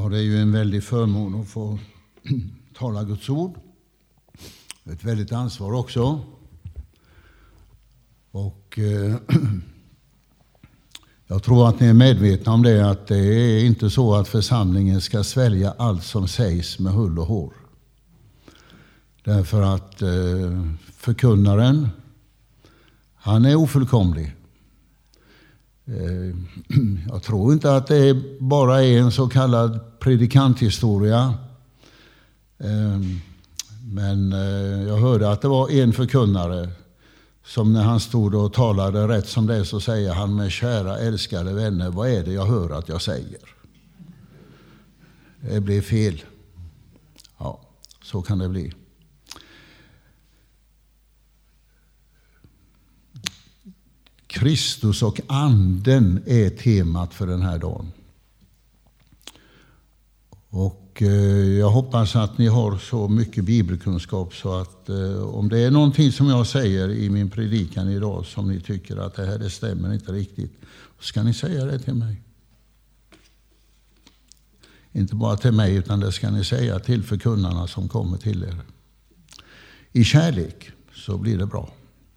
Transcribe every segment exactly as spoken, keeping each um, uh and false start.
Ja, det är ju en väldig förmån att få tala Guds ord. Ett väldigt ansvar också. Och eh, jag tror att ni är medvetna om det, att det är inte så att församlingen ska svälja allt som sägs med hull och hår. Därför att eh, förkunnaren, han är ofullkomlig. Eh, jag tror inte att det bara är en så kallad predikanthistoria. Eh, men eh, jag hörde att det var en förkunnare som när han stod och talade rätt som det, så säger han: med kära älskade vänner, vad är det jag hör att jag säger? Det blir fel. Ja, så kan det bli. Kristus och anden är temat för den här dagen. Och eh, jag hoppas att ni har så mycket bibelkunskap så att eh, om det är någonting som jag säger i min predikan idag som ni tycker att det här det stämmer inte riktigt, så ska ni säga det till mig. Inte bara till mig, utan det ska ni säga till förkunnarna som kommer till er. I kärlek, så blir det bra.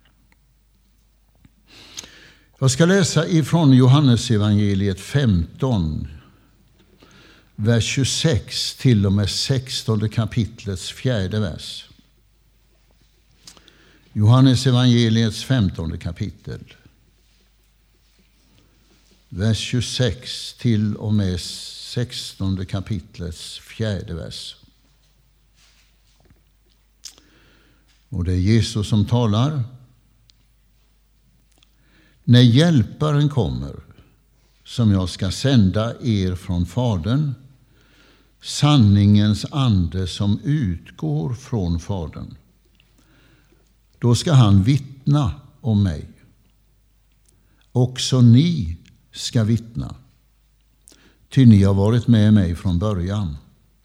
Jag ska läsa ifrån Johannes evangeliet femton, vers tjugosex till och med sextonde kapitlets fjärde vers. Johannes evangeliets femtonde kapitel, vers tjugosex till och med sextonde kapitlets fjärde vers. Och det är Jesus som talar. När hjälparen kommer, som jag ska sända er från Fadern, sanningens ande som utgår från Fadern, då ska han vittna om mig. Också ni ska vittna, ty ni har varit med mig från början.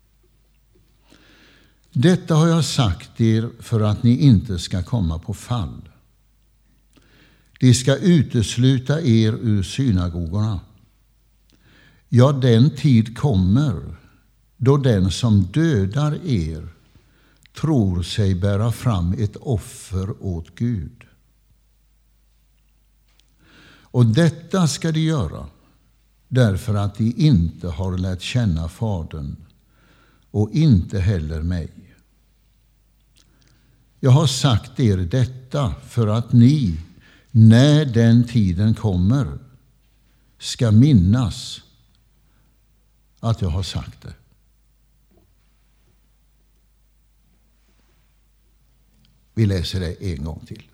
Detta har jag sagt er för att ni inte ska komma på fall. De ska utesluta er ur synagogorna. Ja, den tid kommer då den som dödar er tror sig bära fram ett offer åt Gud. Och detta ska de göra därför att de inte har lärt känna Fadern och inte heller mig. Jag har sagt er detta för att ni, när den tiden kommer, ska minnas att jag har sagt det. Vi läser det en gång till.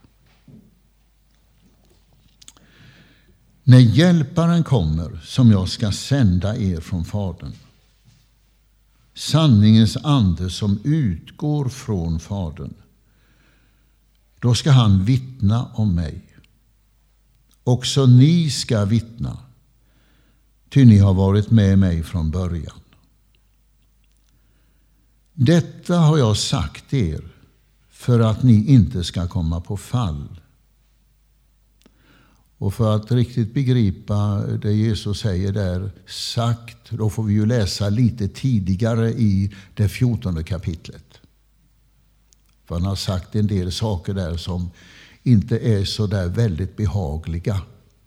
När hjälparen kommer, som jag ska sända er från Fadern, sanningens ande som utgår från Fadern, då ska han vittna om mig. Också ni ska vittna, ty ni har varit med mig från början. Detta har jag sagt er för att ni inte ska komma på fall. Och för att riktigt begripa det Jesus säger där, sagt, då får vi ju läsa lite tidigare i det fjortonde kapitlet. För han har sagt en del saker där som inte är så där väldigt behagliga.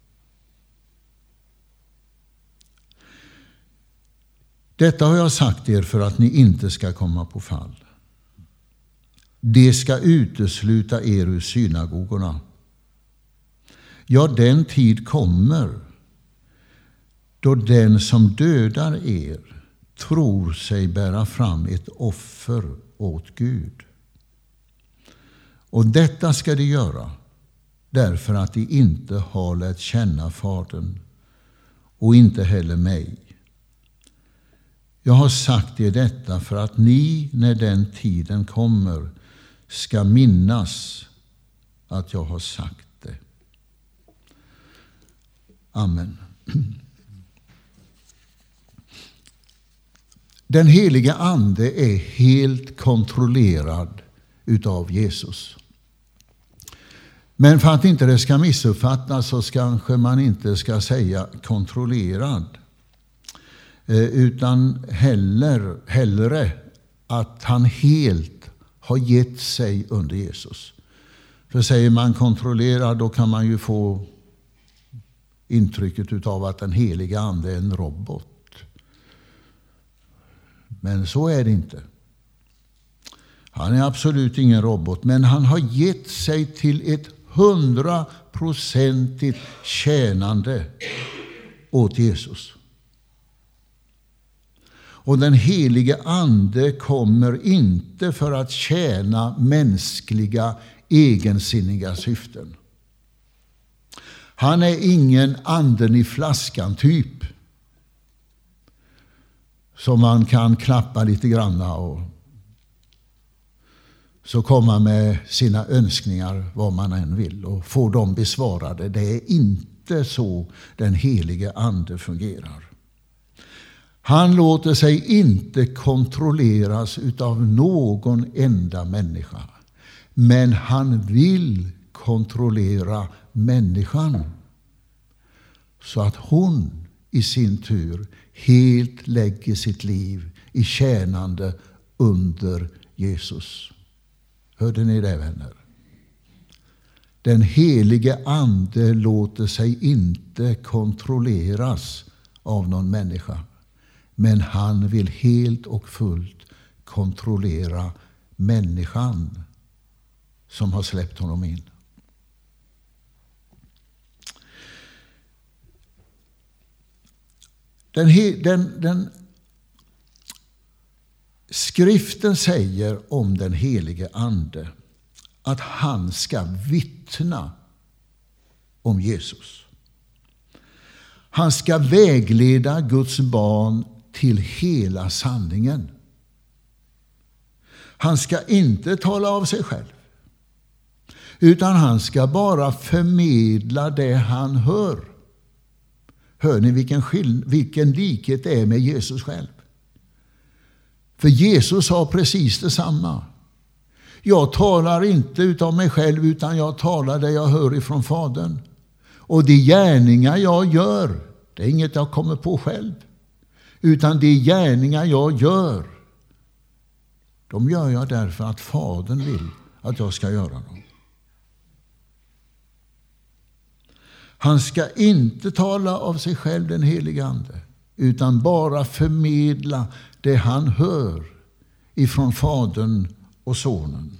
Detta har jag sagt er för att ni inte ska komma på fall. Det ska utesluta er ur synagogorna. Ja, den tid kommer då den som dödar er tror sig bära fram ett offer åt Gud. Och detta ska de göra därför att de inte har lärt känna Fadern och inte heller mig. Jag har sagt er detta för att ni, när den tiden kommer, ska minnas att jag har sagt det. Amen. Den heliga ande är helt kontrollerad utav Jesus. Men för att inte det ska missuppfattas så kanske man inte ska säga kontrollerad. utan heller, hellre att han helt har gett sig under Jesus. För säger man kontrollera, då kan man ju få intrycket av att den heliga ande är en robot. Men så är det inte. Han är absolut ingen robot, men han har gett sig till ett hundraprocentigt tjänande åt Jesus. Och den helige ande kommer inte för att tjäna mänskliga egensinniga syften. Han är ingen anden i flaskan typ som man kan klappa lite granna och så komma med sina önskningar vad man än vill och få dem besvarade. Det är inte så den helige ande fungerar. Han låter sig inte kontrolleras av någon enda människa. Men han vill kontrollera människan så att hon i sin tur helt lägger sitt liv i tjänande under Jesus. Hörde ni det, vänner? Den helige ande låter sig inte kontrolleras av någon människa. Men han vill helt och fullt kontrollera människan som har släppt honom in. Den, den, den Skriften säger om den helige ande att han ska vittna om Jesus. Han ska vägleda Guds barn till hela sanningen. Han ska inte tala av sig själv, utan han ska bara förmedla det han hör. Hör ni vilken, skill- vilken likhet det är med Jesus själv? För Jesus sa precis detsamma. Jag talar inte utav mig själv, utan jag talar det jag hör ifrån Fadern. Och de gärningar jag gör, det är inget jag kommer på själv. Utan de gärningar jag gör, de gör jag därför att Fadern vill att jag ska göra dem. Han ska inte tala av sig själv, den helige ande, utan bara förmedla det han hör ifrån Fadern och Sonen.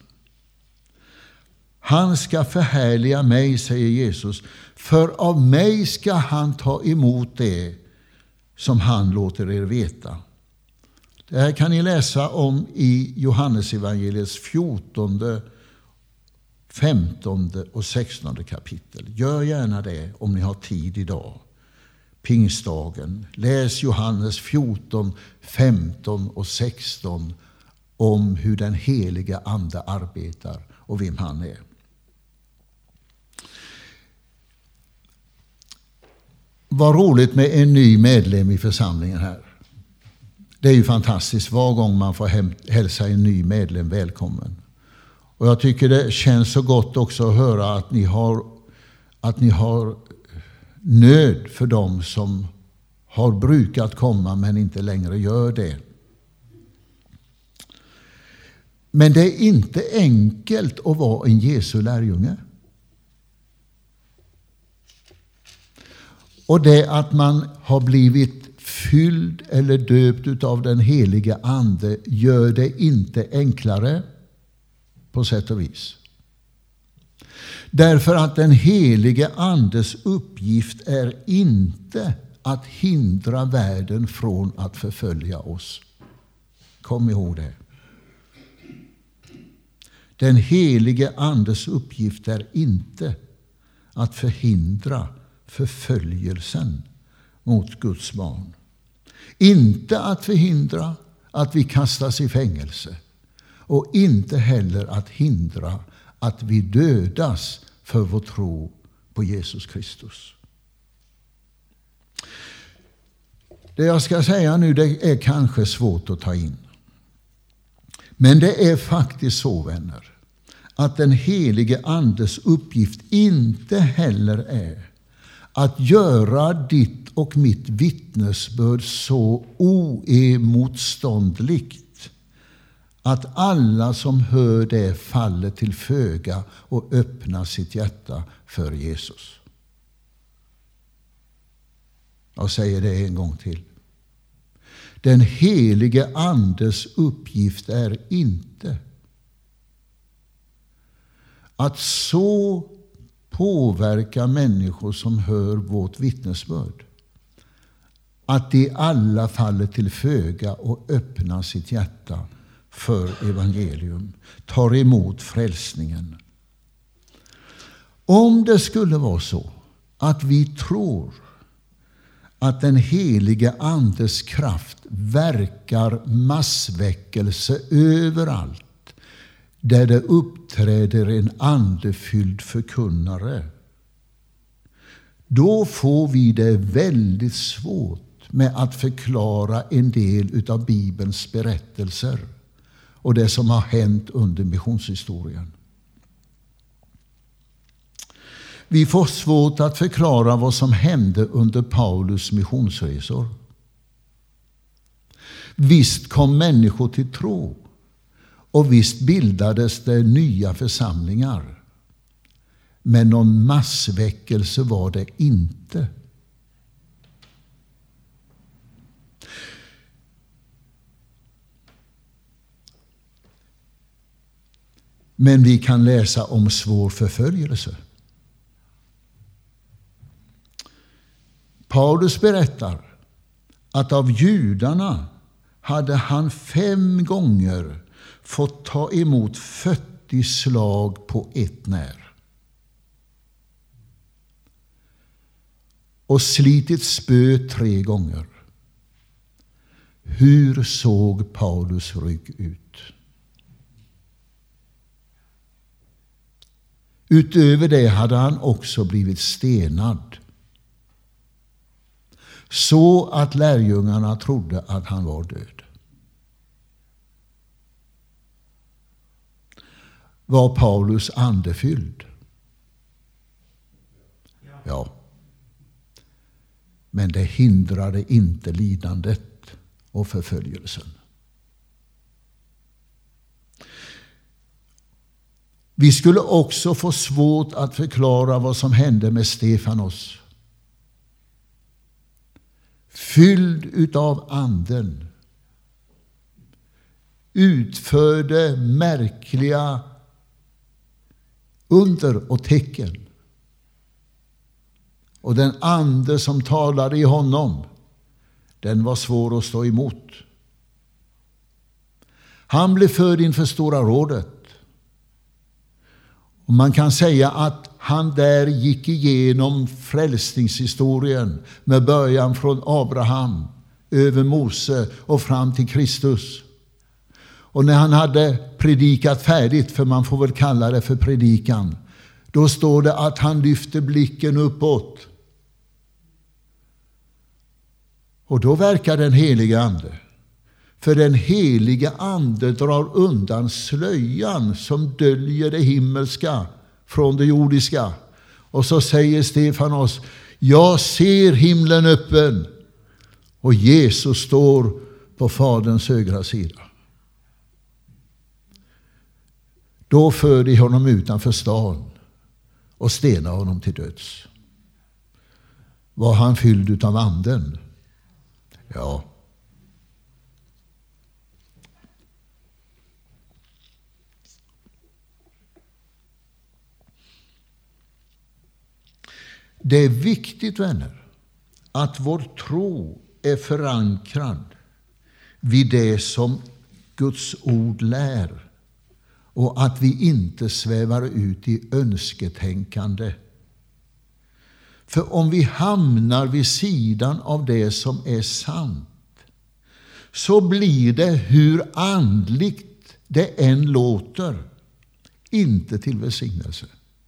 Han ska förhärliga mig, säger Jesus, för av mig ska han ta emot det som han låter er veta. Det här kan ni läsa om i Johannesevangeliets fjortonde, femtonde och sextonde kapitel. Gör gärna det om ni har tid idag. Pingstdagen. Läs Johannes fjorton, femton och sexton om hur den heliga ande arbetar och vem han är. Vad roligt med en ny medlem i församlingen här. Det är ju fantastiskt var gång man får hälsa en ny medlem välkommen. Och jag tycker det känns så gott också att höra att ni har, att ni har nöd för dem som har brukat komma men inte längre gör det. Men det är inte enkelt att vara en Jesu lärjunge. Och det att man har blivit fylld eller döpt av den heliga ande gör det inte enklare på sätt och vis. Därför att den helige andes uppgift är inte att hindra världen från att förfölja oss. Kom ihåg det. Den helige andes uppgift är inte att förhindra förföljelsen mot Guds barn. Inte att förhindra att vi kastas i fängelse. Och inte heller att hindra att vi dödas för vår tro på Jesus Kristus. Det jag ska säga nu, det är kanske svårt att ta in. Men det är faktiskt så, vänner, att den helige andes uppgift inte heller är att göra ditt ditt och mitt vittnesbörd så oemotståndligt att alla som hör det faller till föga och öppnar sitt hjärta för Jesus. Jag säger det en gång till. Den helige andes uppgift är inte att så påverka människor som hör vårt vittnesbörd att de alla faller till föga och öppnar sitt hjärta för evangelium, tar emot frälsningen. Om det skulle vara så att vi tror att den helige andes kraft verkar massväckelse överallt där det uppträder en andefylld förkunnare, då får vi det väldigt svårt med att förklara en del av Bibelns berättelser och det som har hänt under missionshistorien. Vi får svårt att förklara vad som hände under Paulus missionsresor. Visst kom människor till tro och visst bildades det nya församlingar. Men någon massväckelse var det inte. Men vi kan läsa om svår förföljelse. Paulus berättar att av judarna hade han fem gånger fått ta emot fyrtio slag på ett när. Och slitit spö tre gånger. Hur såg Paulus rygg ut? Utöver det hade han också blivit stenad. Så att lärjungarna trodde att han var död. Var Paulus andefylld? Ja. Men det hindrade inte lidandet och förföljelsen. Vi skulle också få svårt att förklara vad som hände med Stefanos. Fylld utav anden, utförde märkliga under och tecken. Och den ande som talade i honom, den var svår att stå emot. Han blev förd inför Stora rådet. Och man kan säga att han där gick igenom frälsningshistorien med början från Abraham, över Mose och fram till Kristus. Och när han hade predikat färdigt, för man får väl kalla det för predikan, då står det att han lyfte blicken uppåt. Och då verkar den heliga ande. För den heliga ande drar undan slöjan som döljer det himmelska från det jordiska. Och så säger Stefanos, jag ser himlen öppen och Jesus står på Faderns högra sida. Då för de honom utanför stan och stenar honom till döds. Var han fylld av anden? Ja. Det är viktigt, vänner, att vår tro är förankrad vid det som Guds ord lär och att vi inte svävar ut i önsketänkande. För om vi hamnar vid sidan av det som är sant, så blir det, hur andligt det än låter, inte till välsignelse.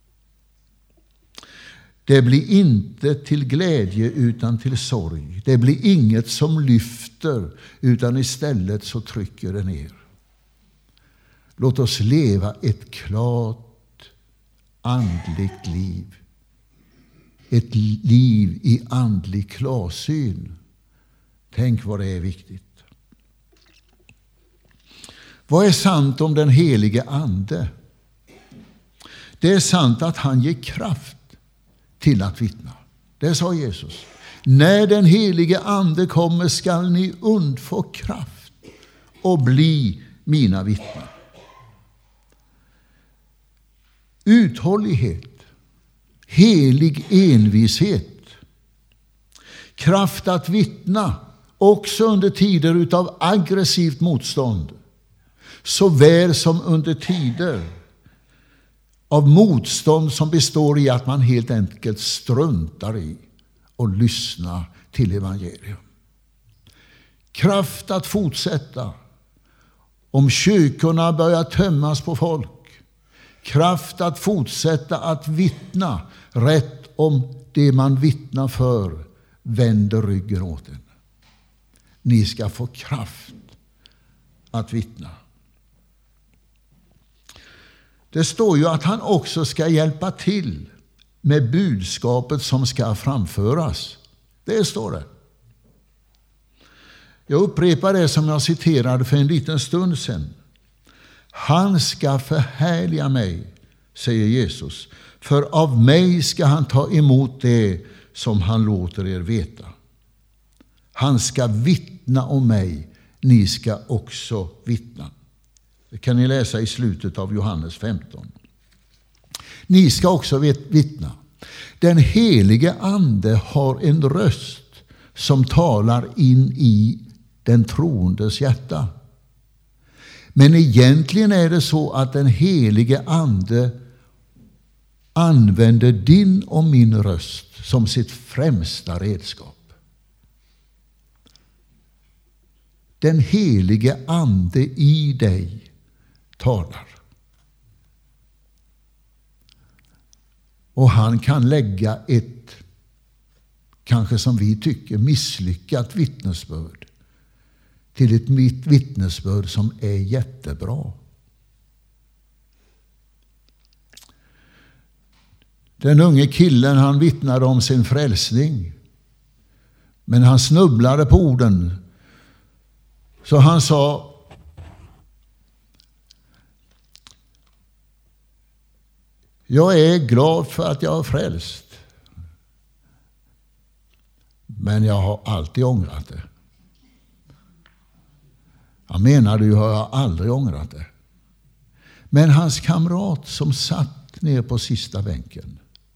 Det blir inte till glädje utan till sorg. Det blir inget som lyfter, utan istället så trycker det ner. Låt oss leva ett klart andligt liv ett liv i andlig klarsyn. Tänk vad det är viktigt. Vad är sant om den helige ande? Det är sant att han ger kraft till att vittna. Det sa Jesus. När den helige ande kommer skall ni undfå kraft och bli mina vittnen. Uthållighet, helig envishet, kraft att vittna också under tider utav aggressivt motstånd, såväl som under tider av motstånd som består i att man helt enkelt struntar i och lyssnar till evangelium. Kraft att fortsätta om kyrkorna börjar tömmas på folk. Kraft att fortsätta att vittna rätt om det man vittnar för vänder ryggen åt en. Ni ska få kraft att vittna. Det står ju att han också ska hjälpa till med budskapet som ska framföras. Det står det. Jag upprepar det som jag citerade för en liten stund sedan. Han ska förhärliga mig, säger Jesus, för av mig ska han ta emot det som han låter er veta. Han ska vittna om mig, ni ska också vittna. Det kan ni läsa i slutet av Johannes femton. Ni ska också vittna. Den helige ande har en röst som talar in i den troendes hjärta. Men egentligen är det så att den helige ande använder din och min röst som sitt främsta redskap. Den helige ande i dig talar. Och han kan lägga ett, kanske som vi tycker, misslyckat vittnesbörd till ett vittnesbörd som är jättebra. Den unge killen, han vittnade om sin frälsning. Men han snubblade på orden. Så han sa: jag är glad för att jag är frälst. Men jag har alltid ångrat det. Jag menar, du har aldrig ångrat det. Men hans kamrat som satt ner på sista bänken,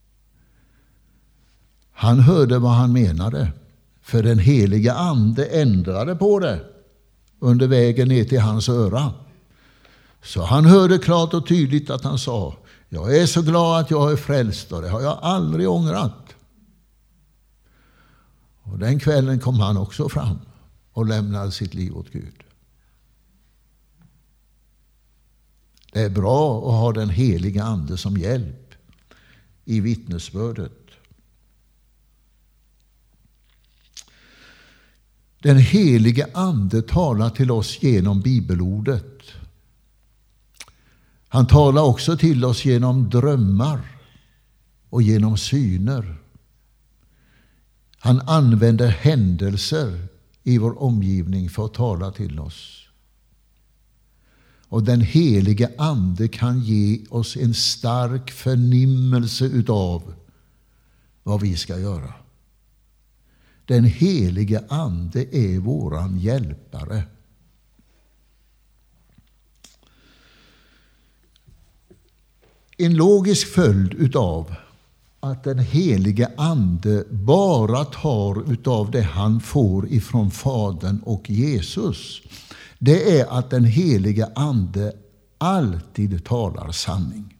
han hörde vad han menade. För den heliga ande ändrade på det under vägen ner till hans öra. Så han hörde klart och tydligt att han sa: jag är så glad att jag är frälst, och det har jag aldrig ångrat. Och den kvällen kom han också fram och lämnade sitt liv åt Gud. Det är bra att ha den heliga ande som hjälp i vittnesbördet. Den helige ande talar till oss genom bibelordet. Han talar också till oss genom drömmar och genom syner. Han använder händelser i vår omgivning för att tala till oss. Och den helige ande kan ge oss en stark förnimmelse utav vad vi ska göra. Den helige ande är våran hjälpare. En logisk följd utav att den helige ande bara tar utav det han får ifrån Fadern och Jesus, det är att den helige ande alltid talar sanning.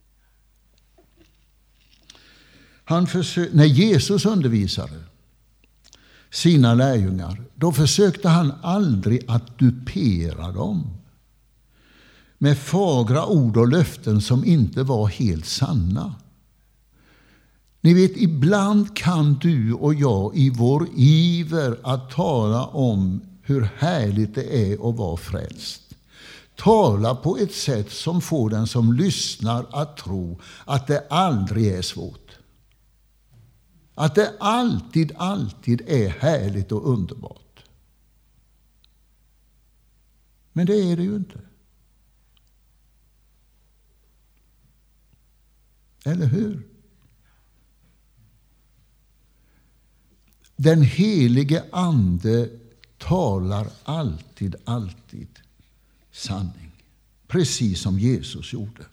Han försö- när Jesus undervisade sina lärjungar, då försökte han aldrig att dupera dem med fagra ord och löften som inte var helt sanna. Ni vet, ibland kan du och jag i vår iver att tala om hur härligt det är att vara frälst tala på ett sätt som får den som lyssnar att tro att det aldrig är svårt. Att det alltid, alltid är härligt och underbart. Men det är det ju inte. Eller hur? Den helige ande talar alltid, alltid sanning. Precis som Jesus gjorde.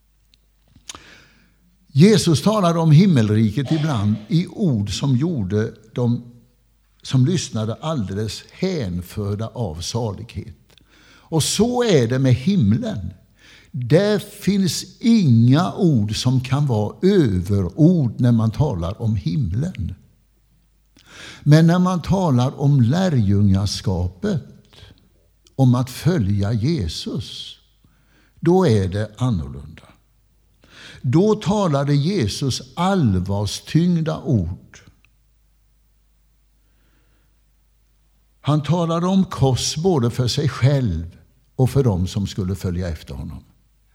Jesus talade om himmelriket ibland i ord som gjorde de som lyssnade alldeles hänförda av salighet. Och så är det med himlen. Det finns inga ord som kan vara överord när man talar om himlen. Men när man talar om lärjungaskapet, om att följa Jesus, då är det annorlunda. Då talade Jesus allvarstyngda ord. Han talade om kors både för sig själv och för dem som skulle följa efter honom.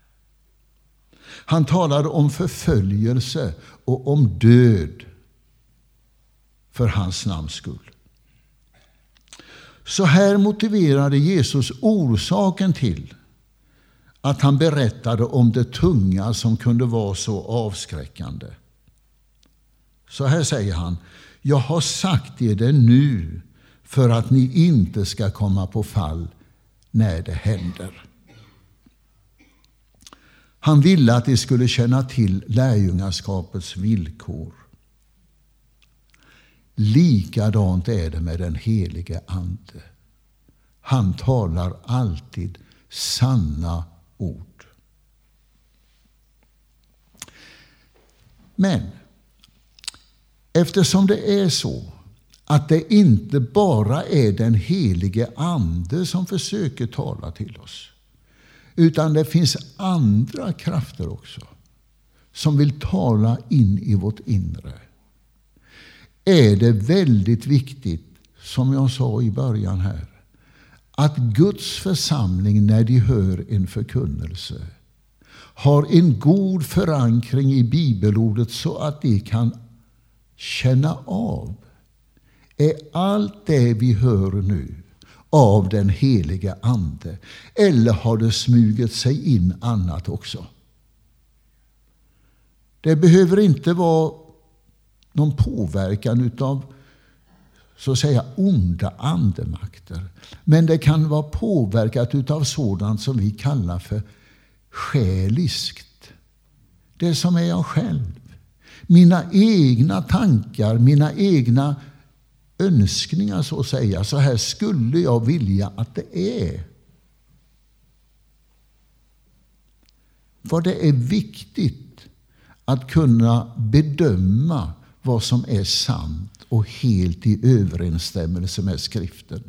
Han talade om förföljelse och om död för hans namns skull. Så här motiverade Jesus orsaken till att han berättade om det tunga som kunde vara så avskräckande. Så här säger han: jag har sagt er det nu för att ni inte ska komma på fall när det händer. Han ville att de skulle känna till lärjungaskapets villkor. Likadant är det med den helige ande. Han talar alltid sanna ord. Men eftersom det är så att det inte bara är den helige ande som försöker tala till oss, utan det finns andra krafter också som vill tala in i vårt inre, är det väldigt viktigt, som jag sa i början här, att Guds församling när de hör en förkunnelse har en god förankring i bibelordet så att de kan känna av: är allt det vi hör nu av den heliga ande, eller har det smugit sig in annat också? Det behöver inte vara någon påverkan utav så att säga onda andemakter, men det kan vara påverkat utav sådant som vi kallar för själiskt. Det som är jag själv. Mina egna tankar, mina egna önskningar så att säga. Så här skulle jag vilja att det är. För det är viktigt att kunna bedöma vad som är sant och helt i överensstämmelse med skriften.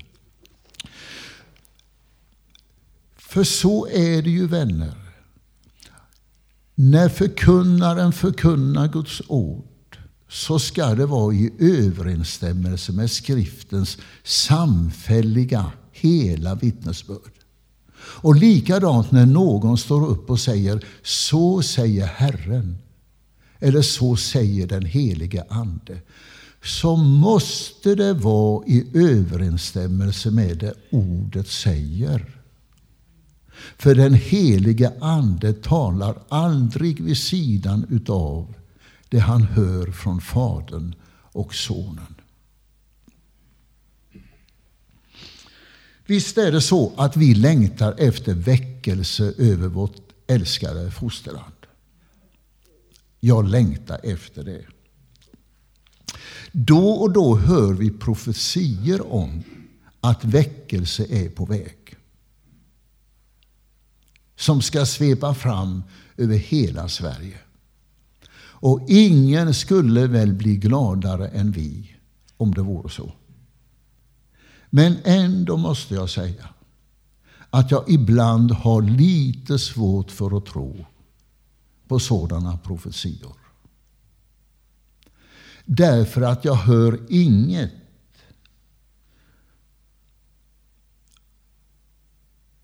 För så är det ju, vänner. När förkunnaren förkunnar Guds ord så ska det vara i överensstämmelse med skriftens samfälliga hela vittnesbörd. Och likadant när någon står upp och säger: så säger Herren, eller så säger den helige ande, så måste det vara i överensstämmelse med det ordet säger. För den helige ande talar aldrig vid sidan utav det han hör från Fadern och Sonen. Visst är det så att vi längtar efter väckelse över vårt älskade fosterland. Jag längtar efter det. Då och då hör vi profetier om att väckelse är på väg, som ska svepa fram över hela Sverige. Och ingen skulle väl bli gladare än vi om det vore så. Men ändå måste jag säga att jag ibland har lite svårt för att tro på sådana profetior. Därför att jag hör inget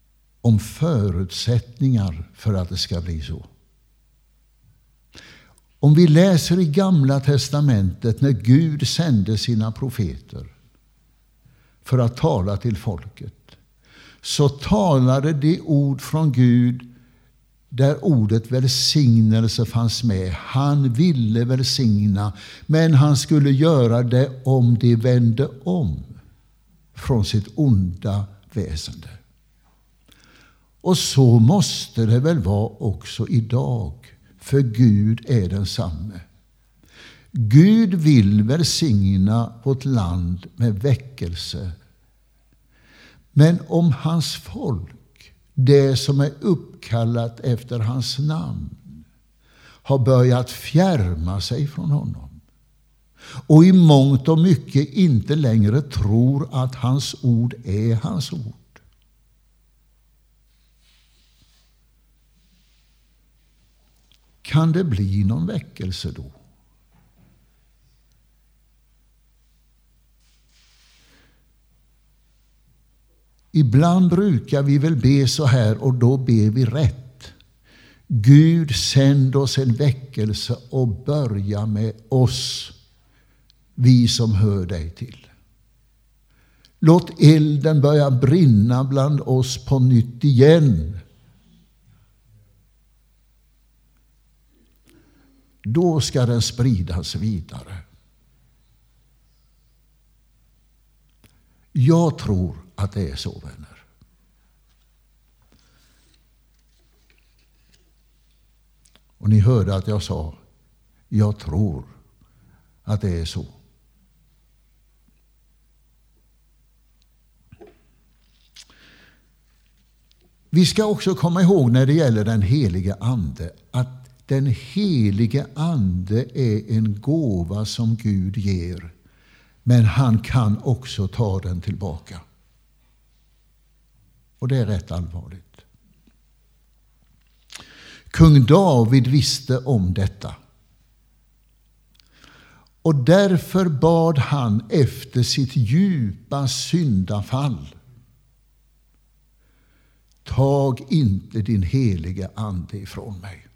om förutsättningar för att det ska bli så. Om vi läser i Gamla testamentet när Gud sände sina profeter för att tala till folket, så talade de ord från Gud där ordet välsignelse fanns med. Han ville välsigna, men han skulle göra det om de vände om från sitt onda väsende. Och så måste det väl vara också idag, för Gud är densamme. Gud vill välsigna vårt land med väckelse. Men om hans folk, det som är uppkallat efter hans namn, har börjat fjärma sig från honom och i mångt och mycket inte längre tror att hans ord är hans ord, kan det bli någon väckelse då? Ibland brukar vi väl be så här, och då ber vi rätt. Gud, sänd oss en väckelse och börja med oss, vi som hör dig till. Låt elden börja brinna bland oss på nytt igen. Då ska den spridas vidare. Jag tror att det är så, vänner. Och ni hörde att jag sa, jag tror att det är så. Vi ska också komma ihåg när det gäller den helige ande, att den helige ande är en gåva som Gud ger, men han kan också ta den tillbaka. Och det är rätt allvarligt. Kung David visste om detta. Och därför bad han efter sitt djupa syndafall: tag inte din helige ande ifrån mig.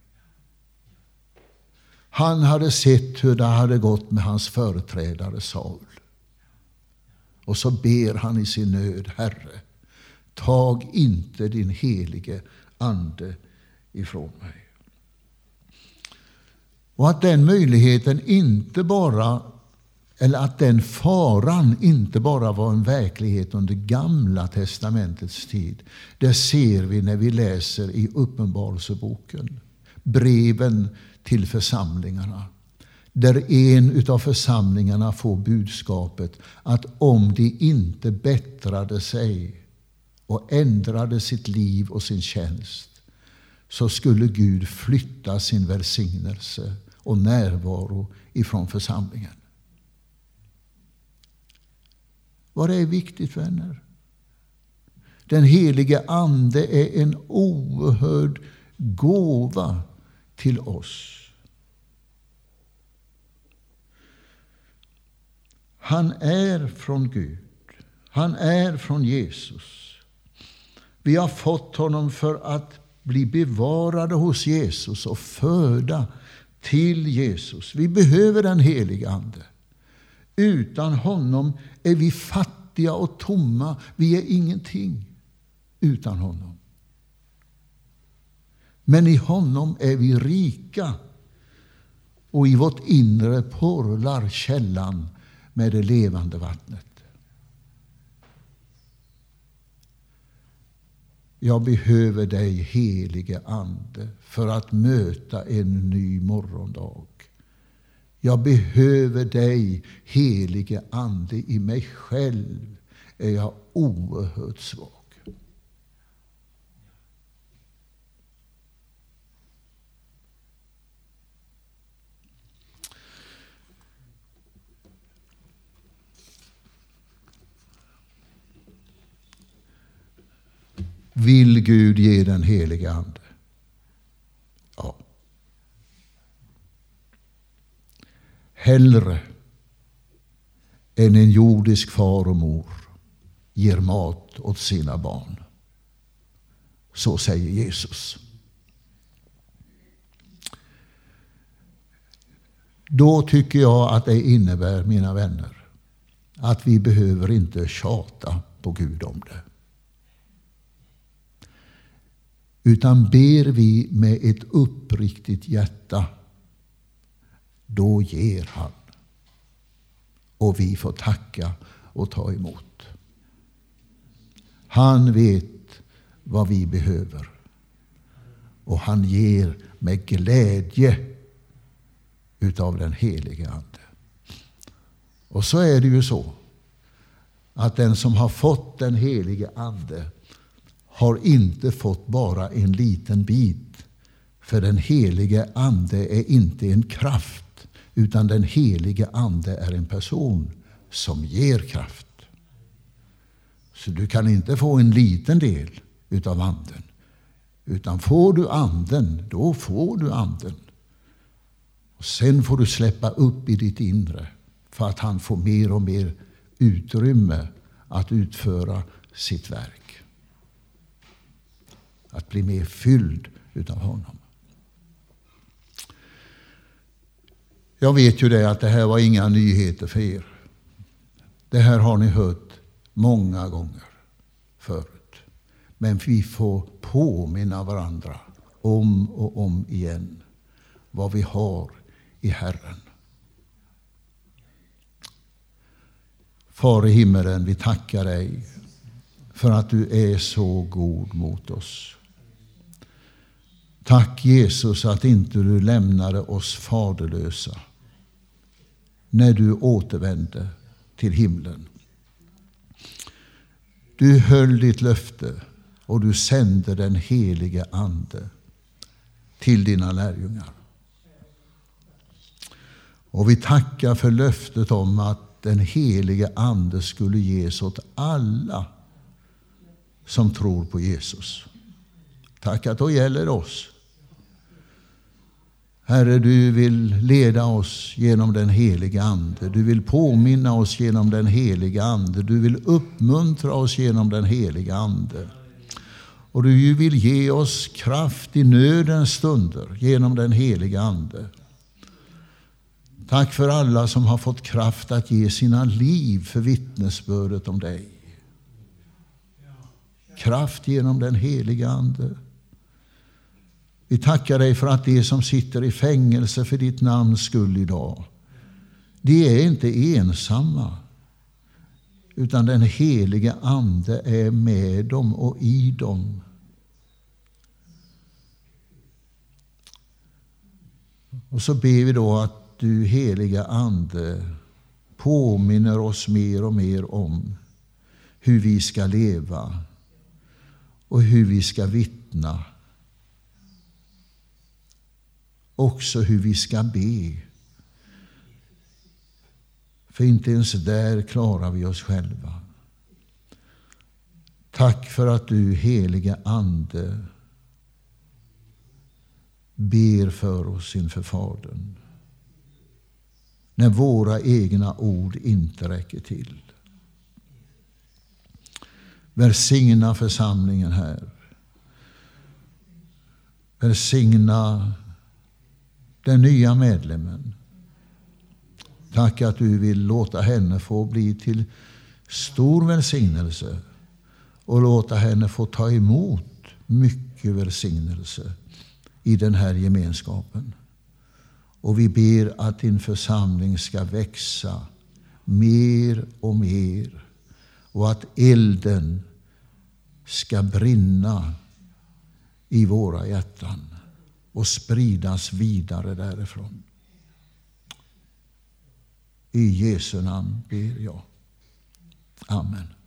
Han hade sett hur det hade gått med hans företrädare Saul. Och så ber han i sin nöd: Herre, tag inte din helige ande ifrån mig. Och att den möjligheten inte bara, eller att den faran inte bara var en verklighet under Gamla testamentets tid, det ser vi när vi läser i Uppenbarelseboken, breven till församlingarna, där en utav församlingarna får budskapet att om de inte bättrade sig och ändrade sitt liv och sin tjänst, så skulle Gud flytta sin välsignelse och närvaro ifrån församlingen. Vad är viktigt, vänner? Den helige ande är en oerhörd gåva till oss. Han är från Gud. Han är från Jesus. Vi har fått honom för att bli bevarade hos Jesus och föda till Jesus. Vi behöver den helige ande. Utan honom är vi fattiga och tomma. Vi är ingenting utan honom. Men i honom är vi rika. Och i vårt inre porlar källan med det levande vattnet. Jag behöver dig, helige ande, för att möta en ny morgondag. Jag behöver dig, helige ande. I mig själv är jag oerhört svag. Vill Gud ge den helige ande? Ja. Hellre än en jordisk far och mor ger mat åt sina barn. Så säger Jesus. Då tycker jag att det innebär, mina vänner, att vi behöver inte tjata på Gud om det. Utan ber vi med ett uppriktigt hjärta, då ger han. Och vi får tacka och ta emot. Han vet vad vi behöver. Och han ger med glädje utav den helige ande. Och så är det ju så att den som har fått den helige ande har inte fått bara en liten bit. För den helige ande är inte en kraft, utan den helige ande är en person som ger kraft. Så du kan inte få en liten del utav anden. Utan får du anden, då får du anden. Och sen får du släppa upp i ditt inre för att han får mer och mer utrymme att utföra sitt verk. Att bli mer fylld utav honom. Jag vet ju det att det här var inga nyheter för er. Det här har ni hört många gånger förut. Men vi får påminna varandra om och om igen vad vi har i Herren. Far i himmelen, vi tackar dig för att du är så god mot oss. Tack Jesus att inte du lämnade oss faderlösa när du återvände till himlen. Du höll ditt löfte och du sände den helige ande till dina lärjungar. Och vi tackar för löftet om att den helige ande skulle ges åt alla som tror på Jesus. Tack att då gäller oss. Herre, du vill leda oss genom den helige ande. Du vill påminna oss genom den helige ande. Du vill uppmuntra oss genom den helige ande. Och du vill ge oss kraft i nödens stunder genom den helige ande. Tack för alla som har fått kraft att ge sina liv för vittnesbördet om dig. Kraft genom den helige ande. Vi tackar dig för att de som sitter i fängelse för ditt namns skull idag, de är inte ensamma, utan den helige ande är med dem och i dem. Och så ber vi då att du heliga ande påminner oss mer och mer om hur vi ska leva och hur vi ska vittna. Också hur vi ska be. För inte ens där klarar vi oss själva. Tack för att du, heliga ande, ber för oss inför Fadern. När våra egna ord inte räcker till. Välsigna församlingen här. Välsigna den nya medlemmen. Tack att du vill låta henne få bli till stor välsignelse och låta henne få ta emot mycket välsignelse i den här gemenskapen. Och vi ber att din församling ska växa mer och mer och att elden ska brinna i våra hjärtan och spridas vidare därifrån. I Jesu namn ber jag. Amen.